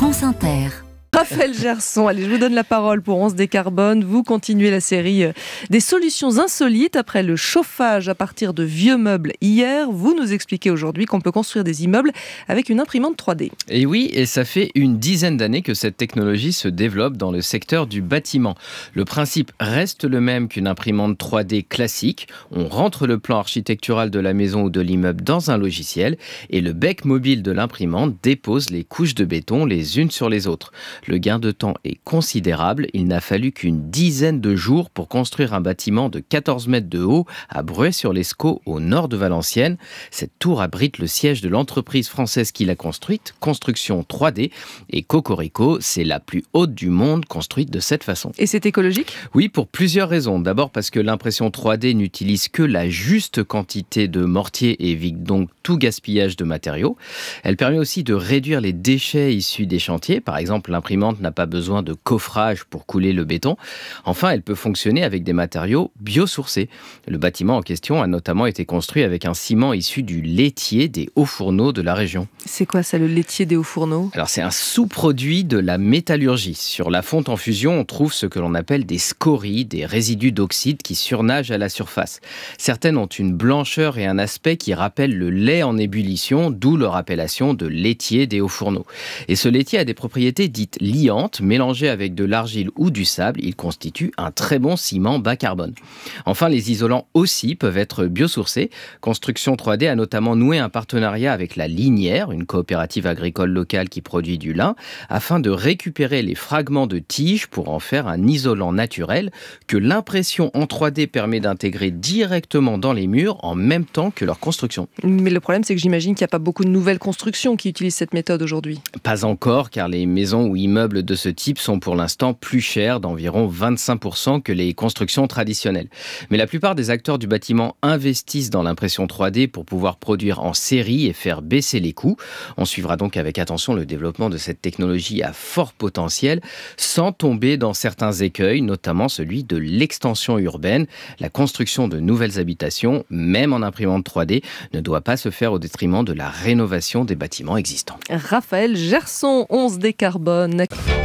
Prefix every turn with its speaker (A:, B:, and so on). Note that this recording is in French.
A: France Inter.
B: Raphaël Gerson, allez, je vous donne la parole pour 11 décarbone. Vous continuez la série des solutions insolites après le chauffage à partir de vieux meubles hier. Vous nous expliquez aujourd'hui qu'on peut construire des immeubles avec une imprimante 3D.
C: Et oui, et ça fait une dizaine d'années que cette technologie se développe dans le secteur du bâtiment. Le principe reste le même qu'une imprimante 3D classique. On rentre le plan architectural de la maison ou de l'immeuble dans un logiciel et le bec mobile de l'imprimante dépose les couches de béton les unes sur les autres. Le gain de temps est considérable. Il n'a fallu qu'une dizaine de jours pour construire un bâtiment de 14 mètres de haut à Bruay-sur-l'Escaut, au nord de Valenciennes. Cette tour abrite le siège de l'entreprise française qui l'a construite, Construction 3D. Et Cocorico, c'est la plus haute du monde construite de cette façon.
B: Et c'est écologique ?
C: Oui, pour plusieurs raisons. D'abord parce que l'impression 3D n'utilise que la juste quantité de mortier et évite donc tout gaspillage de matériaux. Elle permet aussi de réduire les déchets issus des chantiers. Par exemple, l'imprimante n'a pas besoin de coffrage pour couler le béton. Enfin, elle peut fonctionner avec des matériaux biosourcés. Le bâtiment en question a notamment été construit avec un ciment issu du laitier des hauts fourneaux de la région.
B: C'est quoi ça, le laitier des hauts fourneaux ?
C: Alors, c'est un sous-produit de la métallurgie. Sur la fonte en fusion, on trouve ce que l'on appelle des scories, des résidus d'oxyde qui surnagent à la surface. Certaines ont une blancheur et un aspect qui rappellent le lait en ébullition, d'où leur appellation de laitier des hauts fourneaux. Et ce laitier a des propriétés dites liantes, mélangées avec de l'argile ou du sable, il constitue un très bon ciment bas carbone. Enfin, les isolants aussi peuvent être biosourcés. Construction 3D a notamment noué un partenariat avec la Linière, une coopérative agricole locale qui produit du lin, afin de récupérer les fragments de tiges pour en faire un isolant naturel que l'impression en 3D permet d'intégrer directement dans les murs en même temps que leur construction.
B: Mais le problème, c'est que j'imagine qu'il n'y a pas beaucoup de nouvelles constructions qui utilisent cette méthode aujourd'hui.
C: Pas encore, car les maisons ou immeubles de ce type sont pour l'instant plus chers d'environ 25% que les constructions traditionnelles. Mais la plupart des acteurs du bâtiment investissent dans l'impression 3D pour pouvoir produire en série et faire baisser les coûts. On suivra donc avec attention le développement de cette technologie à fort potentiel, sans tomber dans certains écueils, notamment celui de l'extension urbaine. La construction de nouvelles habitations, même en imprimante 3D, ne doit pas se faire au détriment de la rénovation des bâtiments existants.
B: Raphaël Gerson, 11 décarbone.